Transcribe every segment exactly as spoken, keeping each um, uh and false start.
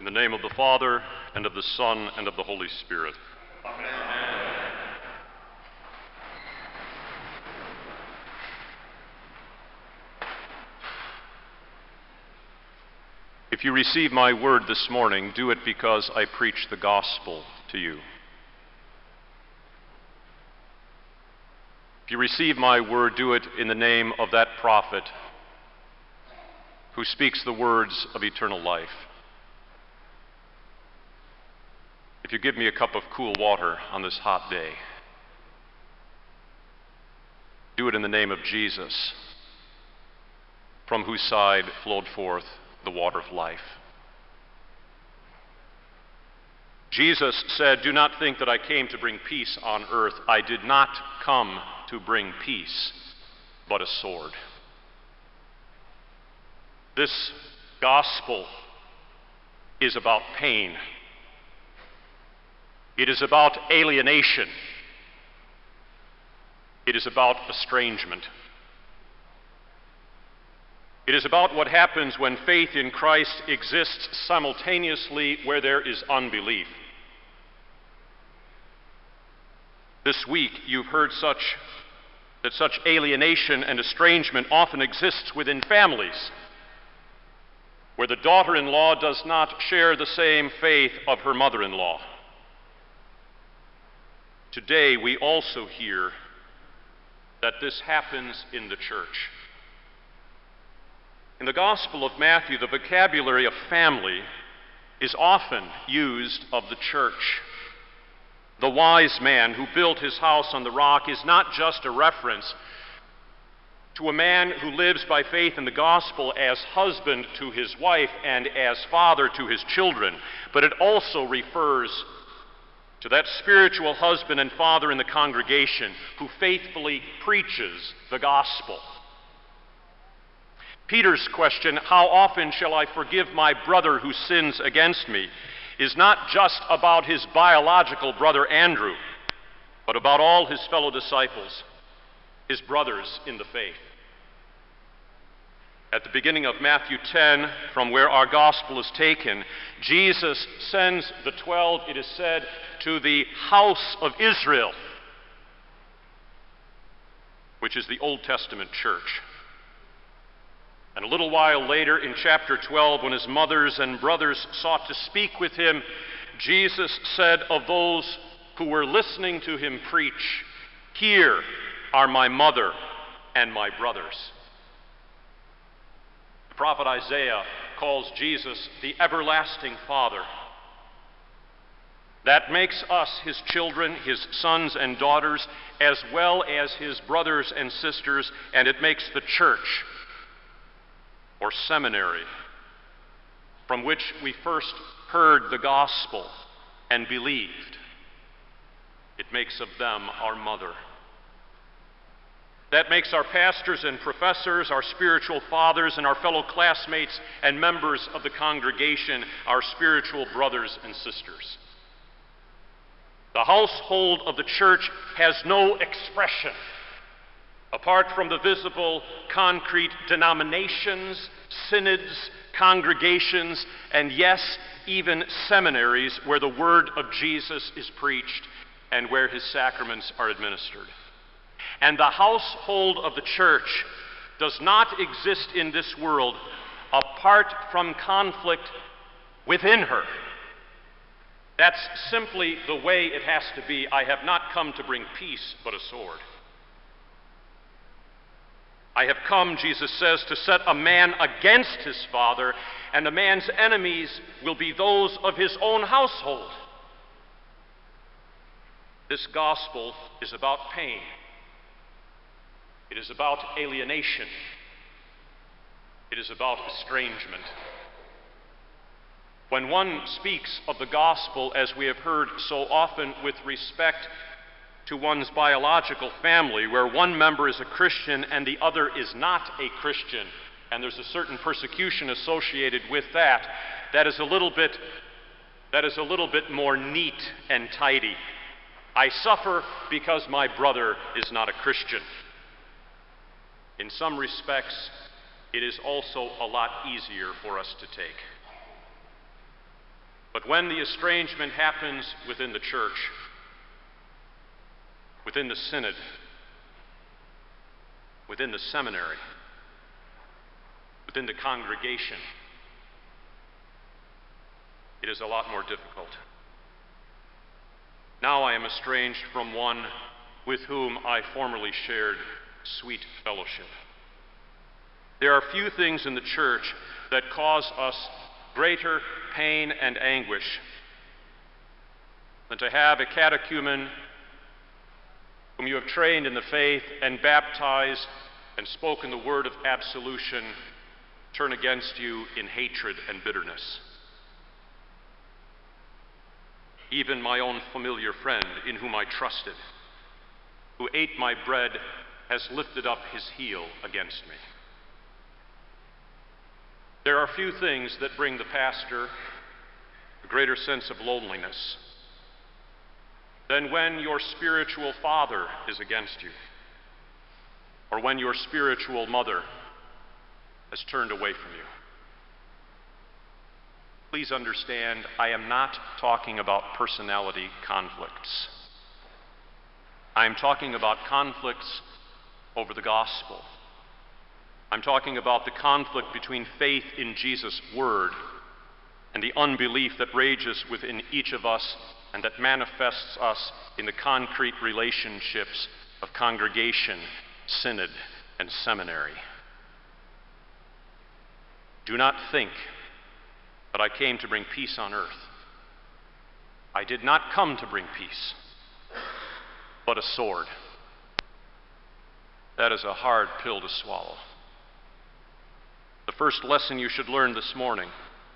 In the name of the Father, and of the Son, and of the Holy Spirit. Amen. If you receive my word this morning, do it because I preach the gospel to you. If you receive my word, do it in the name of that prophet who speaks the words of eternal life. If you give me a cup of cool water on this hot day, do it in the name of Jesus, from whose side flowed forth the water of life. Jesus said, "Do not think that I came to bring peace on earth. I did not come to bring peace, but a sword." This gospel is about pain. It is about alienation. It is about estrangement. It is about what happens when faith in Christ exists simultaneously where there is unbelief. This week, you've heard such that such alienation and estrangement often exists within families, where the daughter-in-law does not share the same faith of her mother-in-law. Today, we also hear that this happens in the church. In the Gospel of Matthew, the vocabulary of family is often used of the church. The wise man who built his house on the rock is not just a reference to a man who lives by faith in the gospel as husband to his wife and as father to his children, but it also refers to that spiritual husband and father in the congregation who faithfully preaches the gospel. Peter's question, "How often shall I forgive my brother who sins against me?" is not just about his biological brother Andrew, but about all his fellow disciples, his brothers in the faith. At the beginning of Matthew ten, from where our gospel is taken, Jesus sends the twelve, it is said, to the house of Israel, which is the Old Testament church. And a little while later, in chapter twelve, when his mothers and brothers sought to speak with him, Jesus said of those who were listening to him preach, "Here are my mother and my brothers." The prophet Isaiah calls Jesus the everlasting Father. That makes us his children, his sons and daughters, as well as his brothers and sisters, and it makes the church, or seminary, from which we first heard the gospel and believed. It makes of them our mother. That makes our pastors and professors, our spiritual fathers, and our fellow classmates and members of the congregation our spiritual brothers and sisters. The household of the church has no expression apart from the visible, concrete denominations, synods, congregations, and yes, even seminaries where the word of Jesus is preached and where his sacraments are administered. And the household of the church does not exist in this world apart from conflict within her. That's simply the way it has to be. I have not come to bring peace, but a sword. I have come, Jesus says, to set a man against his father, and a man's enemies will be those of his own household. This gospel is about pain. It is about alienation. It is about estrangement. When one speaks of the gospel, as we have heard so often, with respect to one's biological family, where one member is a Christian and the other is not a Christian, and there's a certain persecution associated with that, that is a little bit, that is a little bit more neat and tidy. I suffer because my brother is not a Christian. In some respects, it is also a lot easier for us to take. But when the estrangement happens within the church, within the synod, within the seminary, within the congregation, it is a lot more difficult. Now I am estranged from one with whom I formerly shared sweet fellowship. There are few things in the church that cause us greater pain and anguish than to have a catechumen whom you have trained in the faith and baptized and spoken the word of absolution turn against you in hatred and bitterness. Even my own familiar friend, in whom I trusted, who ate my bread, has lifted up his heel against me. There are few things that bring the pastor a greater sense of loneliness than when your spiritual father is against you, or when your spiritual mother has turned away from you. Please understand, I am not talking about personality conflicts. I am talking about conflicts over the gospel. I'm talking about the conflict between faith in Jesus' word and the unbelief that rages within each of us and that manifests us in the concrete relationships of congregation, synod, and seminary. Do not think that I came to bring peace on earth. I did not come to bring peace, but a sword. That is a hard pill to swallow. The first lesson you should learn this morning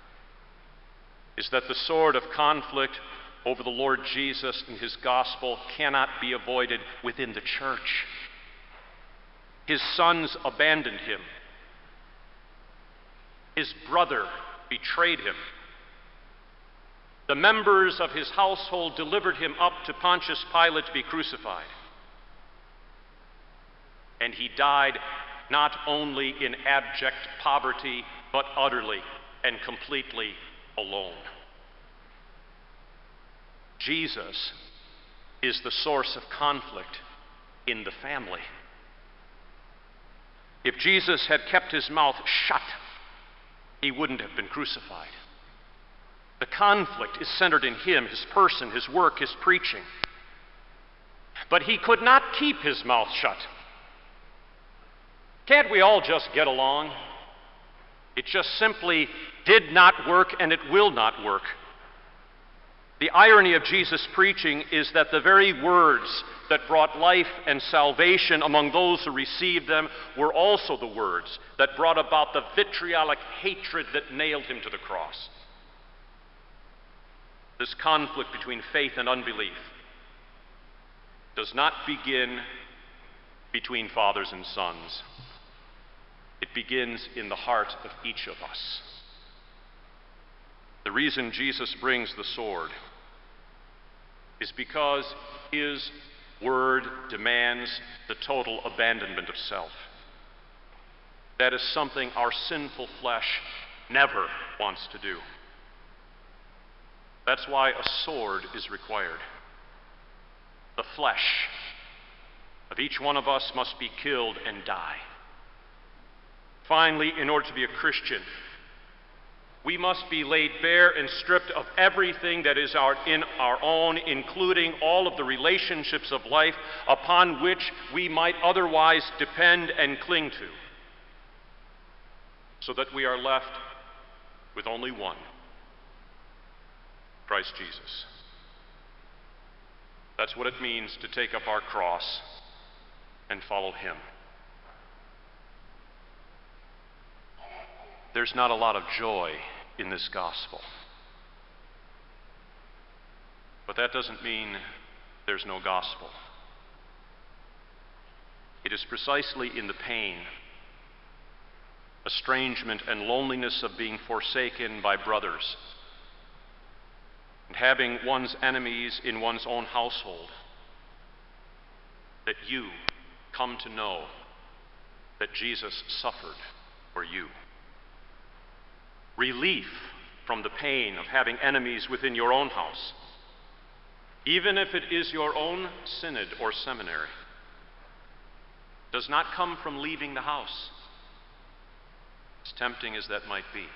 is that the sword of conflict over the Lord Jesus and his gospel cannot be avoided within the church. His sons abandoned him. His brother betrayed him. The members of his household delivered him up to Pontius Pilate to be crucified. And he died not only in abject poverty, but utterly and completely alone. Jesus is the source of conflict in the family. If Jesus had kept his mouth shut, he wouldn't have been crucified. The conflict is centered in him, his person, his work, his preaching. But he could not keep his mouth shut. Can't we all just get along? It just simply did not work, and it will not work. The irony of Jesus' preaching is that the very words that brought life and salvation among those who received them were also the words that brought about the vitriolic hatred that nailed him to the cross. This conflict between faith and unbelief does not begin between fathers and sons. It begins in the heart of each of us. The reason Jesus brings the sword is because his word demands the total abandonment of self. That is something our sinful flesh never wants to do. That's why a sword is required. The flesh of each one of us must be killed and die. Finally, in order to be a Christian, we must be laid bare and stripped of everything that is our, in our own, including all of the relationships of life upon which we might otherwise depend and cling to, so that we are left with only one, Christ Jesus. That's what it means to take up our cross and follow him. There's not a lot of joy in this gospel. But that doesn't mean there's no gospel. It is precisely in the pain, estrangement, and loneliness of being forsaken by brothers and having one's enemies in one's own household that you come to know that Jesus suffered for you. Relief from the pain of having enemies within your own house, even if it is your own synod or seminary, does not come from leaving the house, as tempting as that might be.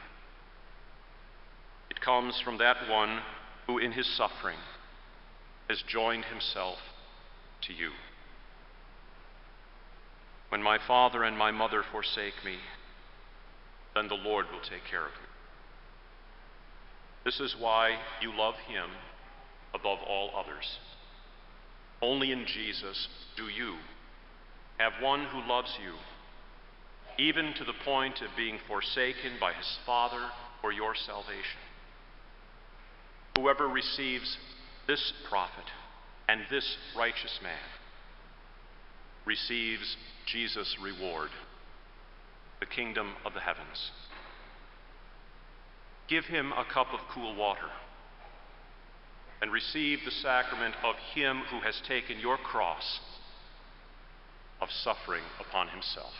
It comes from that one who in his suffering has joined himself to you. When my father and my mother forsake me, then the Lord will take care of me. This is why you love him above all others. Only in Jesus do you have one who loves you, even to the point of being forsaken by his Father for your salvation. Whoever receives this prophet and this righteous man receives Jesus' reward, the kingdom of the heavens. Give him a cup of cool water and receive the sacrament of him who has taken your cross of suffering upon himself.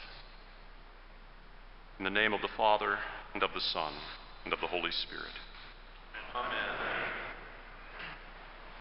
In the name of the Father, and of the Son, and of the Holy Spirit. Amen.